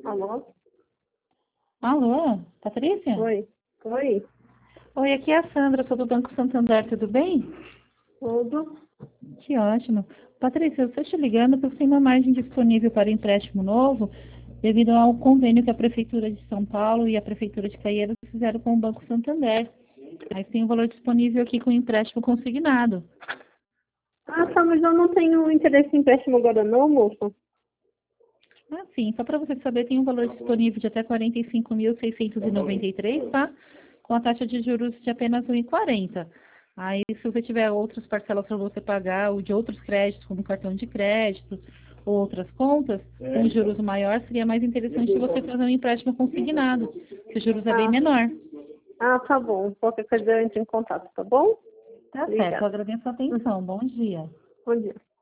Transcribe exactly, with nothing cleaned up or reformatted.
Alô? Alô, Patrícia? Oi. Oi. Oi, aqui é a Sandra, sou do Banco Santander, tudo bem? Tudo? Que ótimo. Patrícia, eu estou te ligando porque tem uma margem disponível para empréstimo novo devido ao convênio que a Prefeitura de São Paulo e a Prefeitura de Caieiras fizeram com o Banco Santander. Aí tem um valor disponível aqui com empréstimo consignado. Ah, tá, mas eu não tenho interesse em empréstimo agora não, moça. Ah, sim, só para você saber, tem um valor disponível de até quarenta e cinco mil seiscentos e noventa e três, tá? Com a taxa de juros de apenas um vírgula quarenta. Aí, se você tiver outras parcelas para você pagar, ou de outros créditos, como cartão de crédito, ou outras contas, com juros maior, seria mais interessante você fazer um empréstimo consignado, que os juros é bem Ah, menor. ah, tá bom. Qualquer coisa eu entro em contato, tá bom? Tá certo, eu Obrigada. agradeço a atenção. Bom dia. Bom dia.